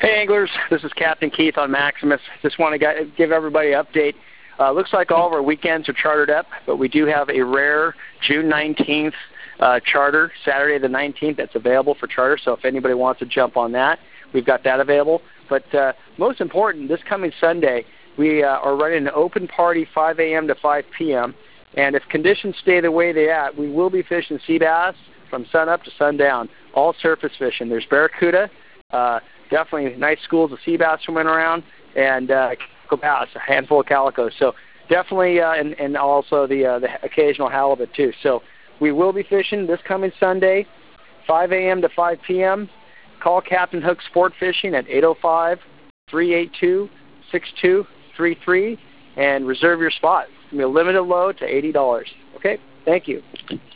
Hey anglers, this is Captain Keith on Maximus. Just want to give everybody an update. Looks like all of our weekends are chartered up, but we do have a rare June 19th charter, Saturday the 19th, that's available for charter. So if anybody wants to jump on that, we've got that available. But most important, this coming Sunday, we are running an open party 5 a.m. to 5 p.m. And if conditions stay the way they are, we will be fishing sea bass from sun up to sundown, all surface fishing. There's barracuda, definitely nice schools of sea bass swimming around, and calico bass, a handful of calico. So definitely, and also the occasional halibut too. So we will be fishing this coming Sunday, 5 a.m. to 5 p.m. Call Captain Hook Sport Fishing at 805-382-6233 and reserve your spot. It's going to be a limited load to $80. Okay, thank you.